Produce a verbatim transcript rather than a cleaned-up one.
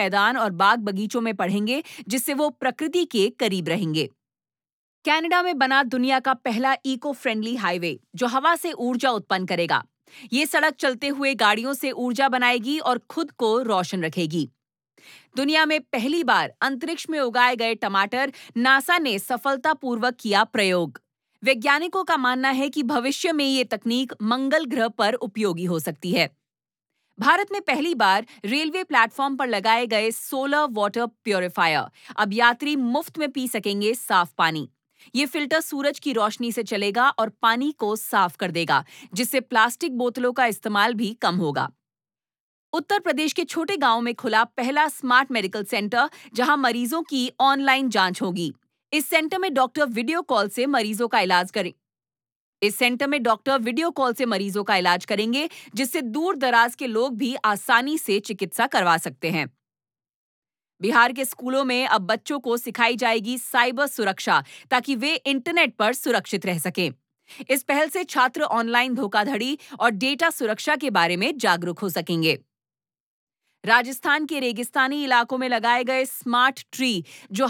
मैदान और बाग बगीचों में पढ़ेंगे, जिससे वो प्रकृति के करीब रहेंगे। कनाडा में बना दुनिया का पहला इको फ्रेंडली हाईवे, जो हवा से ऊर्जा उत्पन्न करेगा। ये सड़क चलते हुए गाड़ियों से ऊर्जा बनाएगी और खुद को रोशन रखेगी। दुनिया में पहली बार अंतरिक्ष में उगाए गए टमाटर, नासा ने सफलतापूर्वक किया प्रयोग। वैज्ञानिकों का मानना है कि भविष्य में ये तकनीक मंगल ग्रह पर उपयोगी हो सकती है। भारत में पहली बार रेलवे प्लेटफॉर्म पर लगाए गए सोलर वाटर प्यूरिफायर, अब यात्री मुफ्त में पी सकेंगे साफ पानी। ये फिल्टर सूरज की रोशनी से चलेगा और पानी को साफ कर देगा, जिससे प्लास्टिक बोतलों का इस्तेमाल भी कम होगा। उत्तर प्रदेश के छोटे गांव में खुला पहला स्मार्ट मेडिकल सेंटर, जहां मरीजों की ऑनलाइन जांच होगी। इस सेंटर में डॉक्टर वीडियो कॉल से मरीजों का इलाज करें इस सेंटर में डॉक्टर वीडियो कॉल से मरीजों का इलाज करेंगे, जिससे दूर दराज के लोग भी आसानी से चिकित्सा करवा सकते हैं। बिहार के स्कूलों में अब बच्चों को सिखाई जाएगी साइबर सुरक्षा, ताकि वे इंटरनेट पर सुरक्षित रह सकें। इस पहल से छात्र ऑनलाइन धोखाधड़ी और डेटा सुरक्षा के बारे में जागरूक हो सकेंगे। राजस्थान के रेगिस्तानी इलाकों में लगाए गए स्मार्ट ट्री, जो